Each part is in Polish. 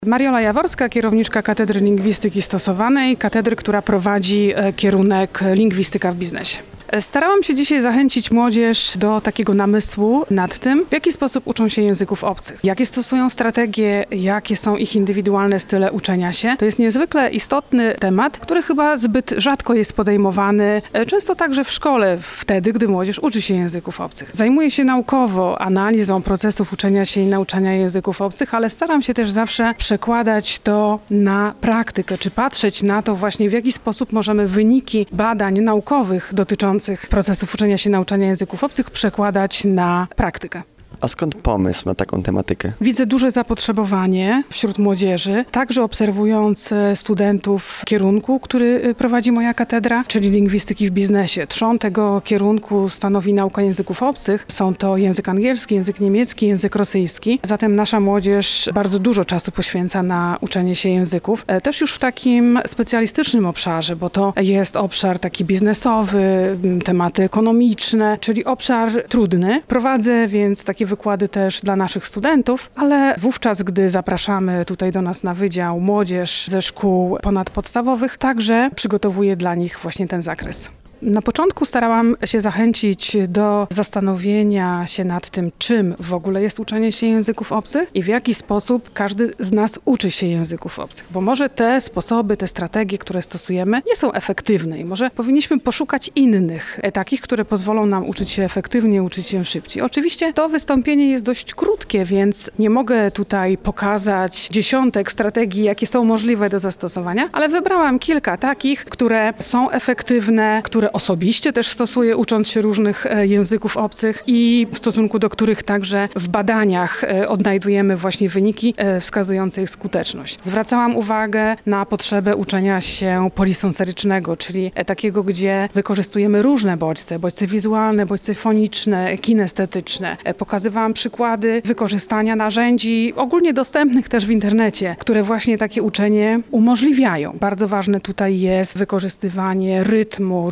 Mariola Jaworska, kierowniczka Katedry Lingwistyki Stosowanej, katedry, która prowadzi kierunek Lingwistyka w biznesie. Starałam się dzisiaj zachęcić młodzież do takiego namysłu nad tym, w jaki sposób uczą się języków obcych, jakie stosują strategie, jakie są ich indywidualne style uczenia się. To jest niezwykle istotny temat, który chyba zbyt rzadko jest podejmowany, często także w szkole, wtedy, gdy młodzież uczy się języków obcych. Zajmuję się naukowo analizą procesów uczenia się i nauczania języków obcych, ale staram się też zawsze przekładać to na praktykę, czy patrzeć na to właśnie, w jaki sposób możemy wyniki badań naukowych dotyczących procesów uczenia się i nauczania języków obcych przekładać na praktykę. A skąd pomysł na taką tematykę? Widzę duże zapotrzebowanie wśród młodzieży, także obserwując studentów kierunku, który prowadzi moja katedra, czyli lingwistyki w biznesie. Trzon tego kierunku stanowi nauka języków obcych. Są to język angielski, język niemiecki, język rosyjski. Zatem nasza młodzież bardzo dużo czasu poświęca na uczenie się języków. Też już w takim specjalistycznym obszarze, bo to jest obszar taki biznesowy, tematy ekonomiczne, czyli obszar trudny. Prowadzę więc takie wykłady też dla naszych studentów, ale wówczas, gdy zapraszamy tutaj do nas na wydział młodzież ze szkół ponadpodstawowych, także przygotowuję dla nich właśnie ten zakres. Na początku starałam się zachęcić do zastanowienia się nad tym, czym w ogóle jest uczenie się języków obcych i w jaki sposób każdy z nas uczy się języków obcych. Bo może te sposoby, te strategie, które stosujemy, nie są efektywne i może powinniśmy poszukać innych, takich, które pozwolą nam uczyć się efektywnie, uczyć się szybciej. Oczywiście to wystąpienie jest dość krótkie, więc nie mogę tutaj pokazać dziesiątek strategii, jakie są możliwe do zastosowania, ale wybrałam kilka takich, które są efektywne, które osobiście też stosuję, ucząc się różnych języków obcych i w stosunku do których także w badaniach odnajdujemy właśnie wyniki wskazujące ich skuteczność. Zwracałam uwagę na potrzebę uczenia się polisensorycznego, czyli takiego, gdzie wykorzystujemy różne bodźce wizualne, bodźce foniczne, kinestetyczne. Pokazywałam przykłady wykorzystania narzędzi ogólnie dostępnych też w internecie, które właśnie takie uczenie umożliwiają. Bardzo ważne tutaj jest wykorzystywanie rytmu,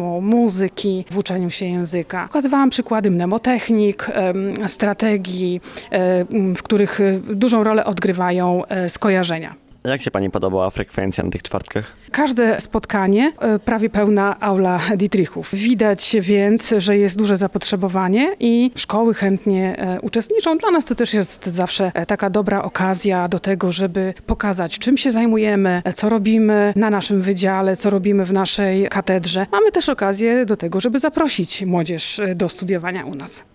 muzyki w uczeniu się języka. Pokazywałam przykłady mnemotechnik, strategii, w których dużą rolę odgrywają skojarzenia. Jak się Pani podobała frekwencja na tych czwartkach? Każde spotkanie, prawie pełna aula Dietrichów. Widać więc, że jest duże zapotrzebowanie i szkoły chętnie uczestniczą. Dla nas to też jest zawsze taka dobra okazja do tego, żeby pokazać, czym się zajmujemy, co robimy na naszym wydziale, co robimy w naszej katedrze. Mamy też okazję do tego, żeby zaprosić młodzież do studiowania u nas.